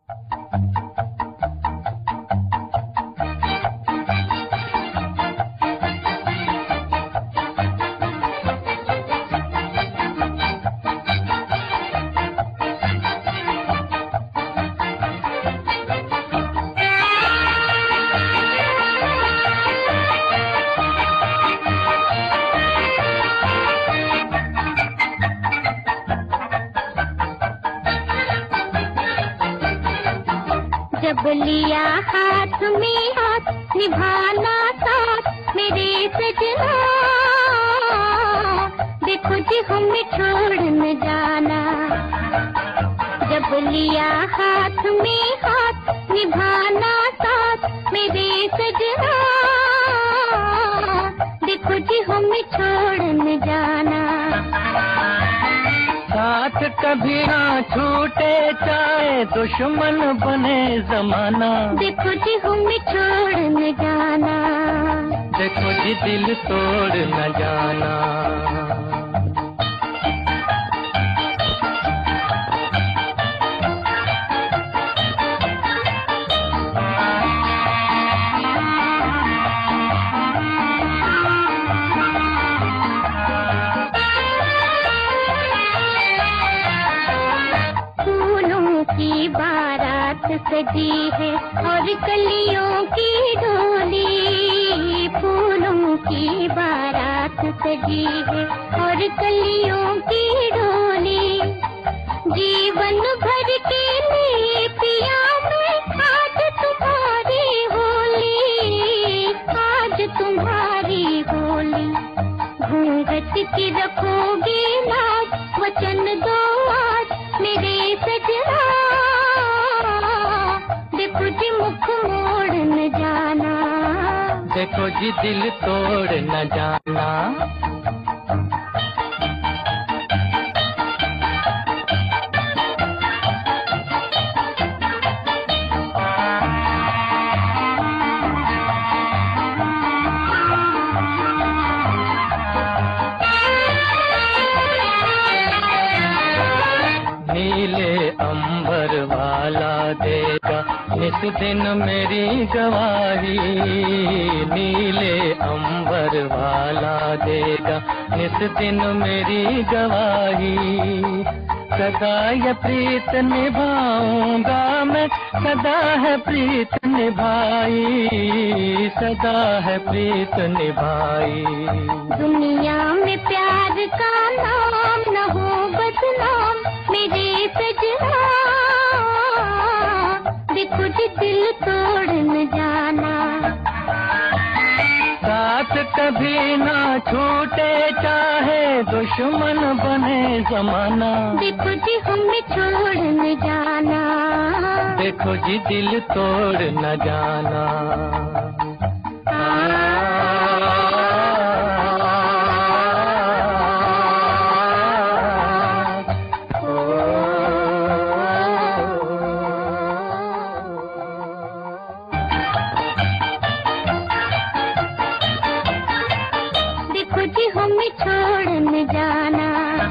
जब लिया हाथ में हाथ निभाना साथ मेरे सजना, देखो जी हमें छोड़ न जाना। जब लिया हाथ में हाथ निभाना साथ मेरे सजना, देखो जी हमें छोड़ न जाना। साथ कभी ना छूटे चाहे दुश्मन बने जमाना, देखो जी हमें छोड़ न जाना। देखो जी दिल तोड़ न जाना। की बारात सजी है और कलियों की डोली, फूलों की बारात सजी है और कलियों की डोली। जीवन भर के लिए पिया मैं आज तुम्हारी होली, आज तुम्हारी होली। घूंघट की रखोगे लाज, वचन दो आज मेरे सजना, देखो जी मुख मोड़ न जाना। देखो जी दिल तोड़ न जाना। नीले अंबर वाला देगा इस दिन मेरी गवाही, नीले अंबर वाला देगा इस दिन मेरी गवाही। सदा ये प्रीत निभाऊंगा मैं, सदा है प्रीत निभाई, सदा है प्रीत निभाई। दुनिया में प्यार का नाम न हो बदनाम मेरे सजना, देखो जी दिल तोड़ न जाना। साथ कभी ना छूटे चाहे दुश्मन बने जमाना, देखो जी हमें छोड़ न जाना। देखो जी दिल तोड़ न जाना। देखो जी हमें छोड़ न जाना।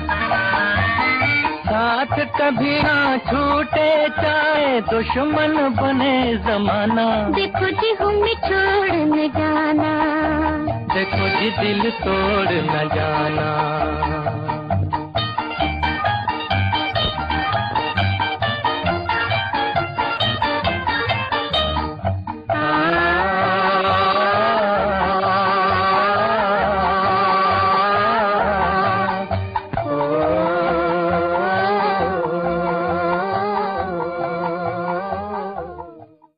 साथ कभी ना छूटे चाहे दुश्मन बने जमाना, देखो जी हमें छोड़ न जाना। देखो जी दिल तोड़ न जाना।